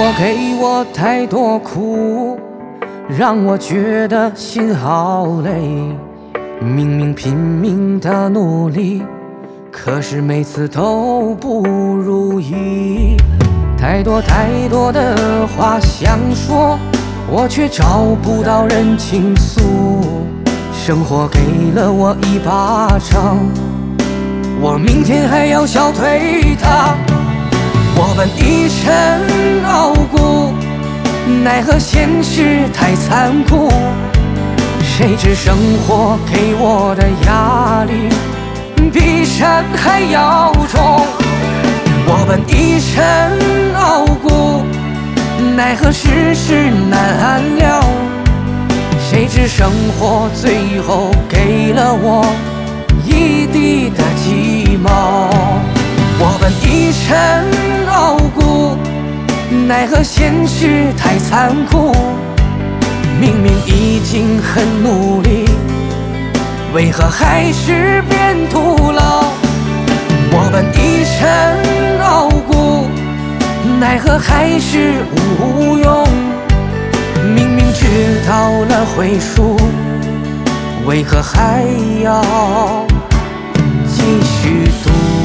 活给我太多苦，让我觉得心好累。明明拼命的努力，可是每次都不如意。太多的话想说，我却找不到人倾诉。生活给了我一巴掌，我明天还要笑对它。我本一身傲骨，奈何现实太残酷。谁知生活给我的压力比山还要重。我本一身傲骨，奈何世事难料。谁知生活最后给了我一地的鸡毛。我本一身傲骨，奈何现实太残酷。明明已经很努力，为何还是变徒劳？我本一身傲骨，奈何还是无用。明明知道了会输，为何还要继续赌？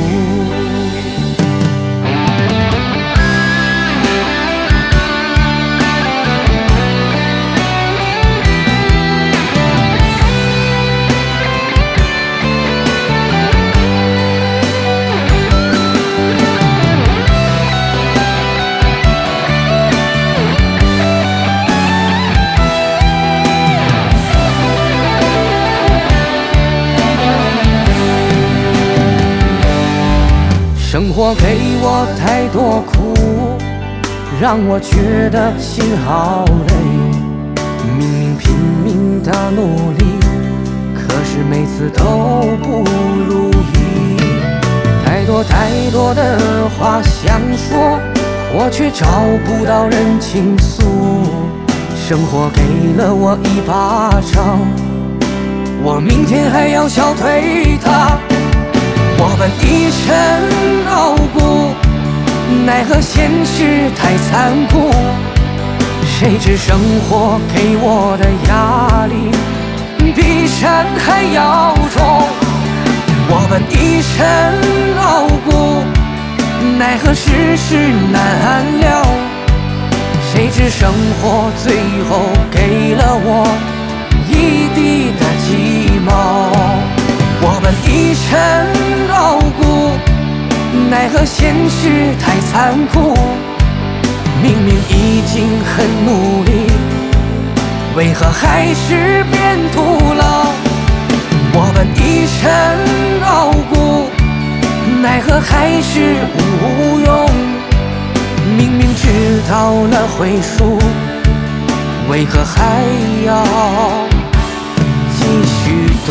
生活给我太多苦，让我觉得心好累。明明拼命的努力，可是每次都不如意。太多的话想说，我却找不到人倾诉。生活给了我一巴掌，我明天还要笑对它。我本一身傲骨，奈何现实太残酷。谁知生活给我的压力比山还要重。我本一身傲骨，奈何世事难料。谁知生活最后给了我一地的鸡毛。我本一身傲骨，奈何现实太残酷。明明已经很努力，为何还是变徒劳？我本一身傲骨，奈何还是无用。明明知道了会输，为何还要继续赌？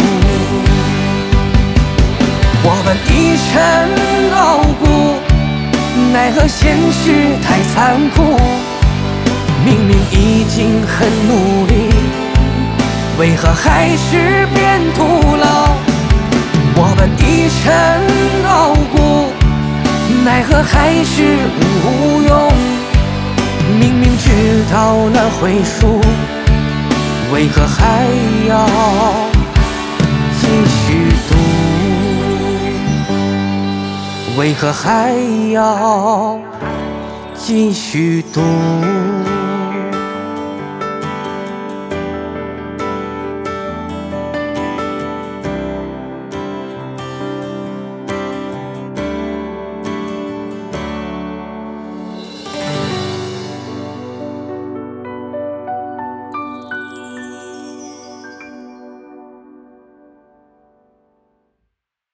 我本一身傲骨，奈何现实太残酷。明明已经很努力，为何还是变徒劳？我本一身傲骨，奈何还是无用。明明知道了会输，为何还要继续赌？为何还要继续赌？